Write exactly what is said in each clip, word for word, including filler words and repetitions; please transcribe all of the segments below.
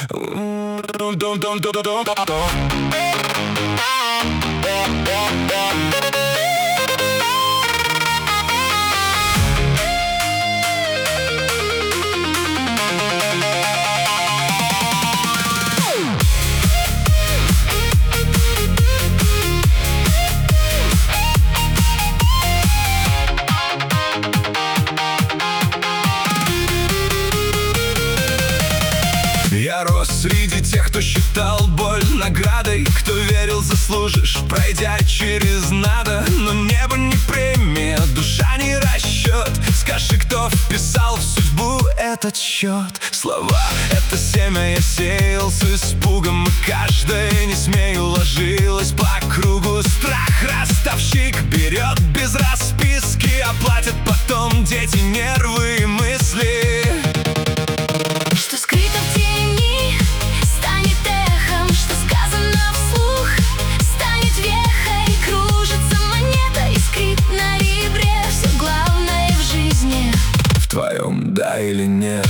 Я рос среди тех, кто считал боль наградой, кто верил, заслужишь, пройдя через надо. Но небо не премия, душа не расчет. Скажи, кто вписал в судьбу этот счет? Слова — это семя, я сеял с испугом, и каждая не смею ложилась по кругу. Страх ростовщик берет без расписки, оплатят потом дети нервы и мысли. Что скрыто в тени, станет эхом, что сказано вслух, станет вехой. Кружится монета, искрит на ребре. Все главное в жизни в твоем да или нет.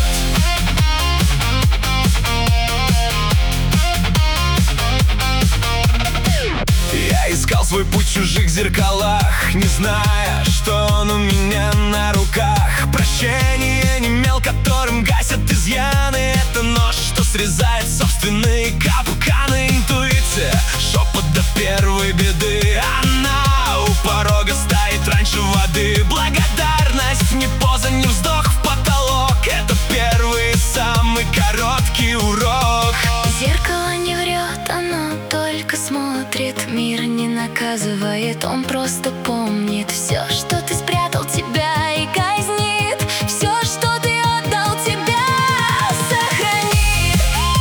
Я искал свой путь в чужих зеркалах, не зная, что он у меня на руках. Прощение не имел, которым гасят изъяны. Это нож, что срезает собственные капканы. Интуиция, шепот до первой беды. Она у порога стоит раньше воды. Благодарность, ни поза, ни вздох в потолок. Это первый и самый короткий урок. Зеркало не врет, оно только смотрит. Мир не наказывает, он просто помнит. Все, что ты спрятал, тебя и казнит. Все, что ты отдал, тебя сохранит.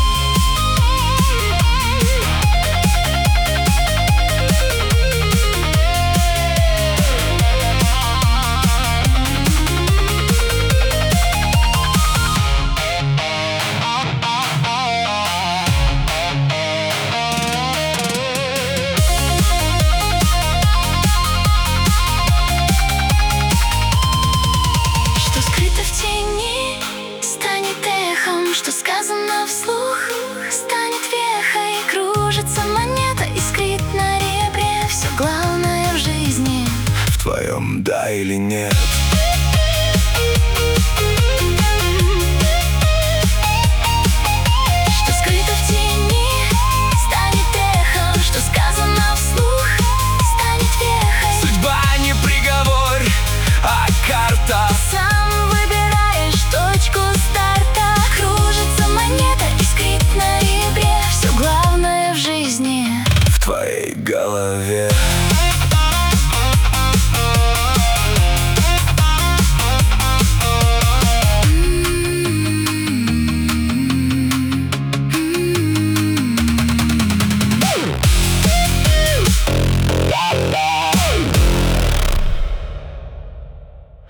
Что сказано вслух, станет вехой. Кружится монета, искрит на ребре. Все главное в жизни в твоем да или нет.